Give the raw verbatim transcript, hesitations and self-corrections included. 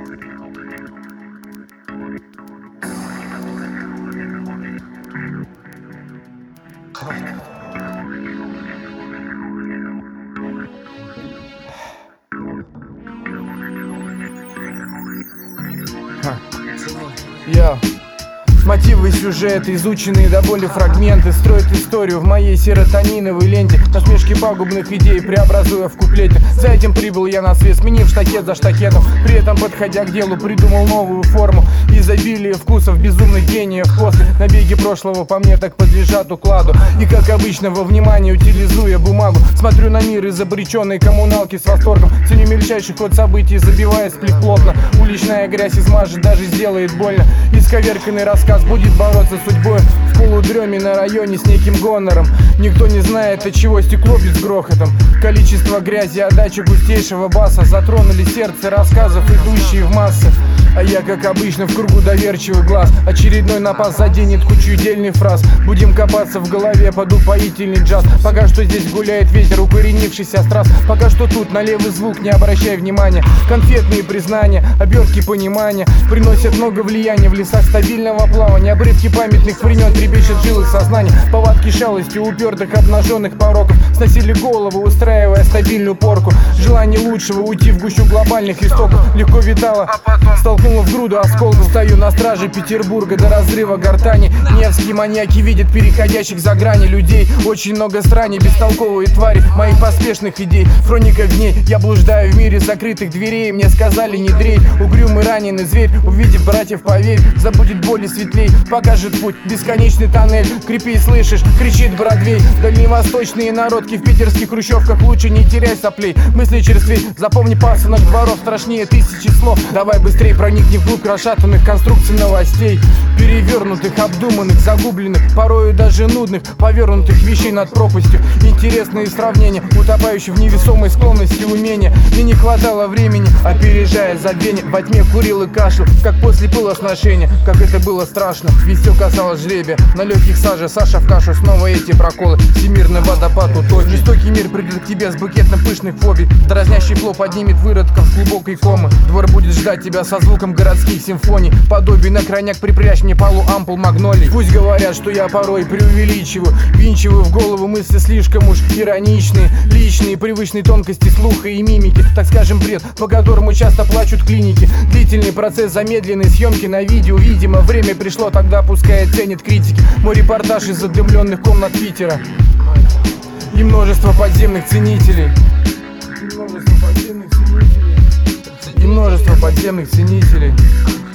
Я мотивы сюжета, изученные до боли фрагменты, строят историю в моей серотониновой ленте. Насмешки пагубных идей преобразуя в куплете. За этим прибыл я на свет, сменив штакет за штакетом. При этом, подходя к делу, придумал новую форму. Изобилие вкусов безумных гениев после. Набеги прошлого по мне так подлежат укладу. И как обычно во внимание утилизуя бумагу, смотрю на мир из обреченной коммуналки с восторгом. Ценю мельчайший ход событий, забивая сплит плотно. Уличная грязь измажет, даже сделает больно. Исковерканный рассказ будет бороться с судьбой в полудреме на районе с неким гонором. Никто не знает, от чего стекло бьет с грохотом. Количество грязи, отдача густейшего баса затронули сердце рассказов, идущие в массы. А я, как обычно, в кругу доверчивых глаз. Очередной напас заденет кучу дельных фраз. Будем копаться в голове под упоительный джаз. Пока что здесь гуляет ветер, укоренившийся страз. Пока что тут на левый звук не обращай внимания. Конфетные признания, обертки понимания приносят много влияния в лесах стабильного плавания. Обрывки памятных времен трепещут в жилах сознания. Повадки шалости упертых обнаженных пороков сносили голову, устраивая стабильную порку. Желание лучшего уйти в гущу глобальных истоков легко витало, столкнуло в груду осколков. Стою на страже Петербурга до разрыва гортани. Невские маньяки видят переходящих за грани людей. Очень много срани, бестолковые твари моих поспешных идей. Хроника дней, я блуждаю в мире закрытых дверей. Мне сказали не дрей, угрюмый раненый зверь, увидев братьев, поверь, забудет боль и светлей, покажет путь, бесконечный тоннель. Крепи, слышишь, кричит Бродвей. Дальневосточные народки в питерских хрущевках, лучше не теряй соплей. Мысли черствей, запомни пасынок дворов страшнее тысячи слов. Давай быстрей проникни вглубь расшатанных конструкций новостей, перевернутых, обдуманных, загубленных, порою даже нудных, повернутых вещей над пропастью. Интересные сравнения, утопающие в невесомой склонности умения. Мне не хватало времени, опережая забвение. Во тьме курил и кашлял, как после пылосношения. Как это было страшно, ведь все касалось жребия. На легких саже Саша в кашу, снова эти проколы. Всемирный водопад утопит. Жестокий мир придет к тебе с букетом пышных фобий. Дразнящий фло поднимет выродков с глубокой комы. Двор будет ждать тебя со звуком городских симфоний. Подобие на крайняк припрячь мне полу ампул магнолий. Пусть говорят, что я порой преувеличиваю, винчиваю в голову мысли слишком уж ироничные, личные, привычные тонкости слуха и мимики. Так скажем, бред, по которому часто плачут клиники. Длительный процесс замедленной съемки на видео. Видимо, время пришло, тогда пускай оценят критики мой репортаж из задымленных комнат Питера. И множество подземных ценителей. И множество подземных ценителей. И множество подземных ценителей.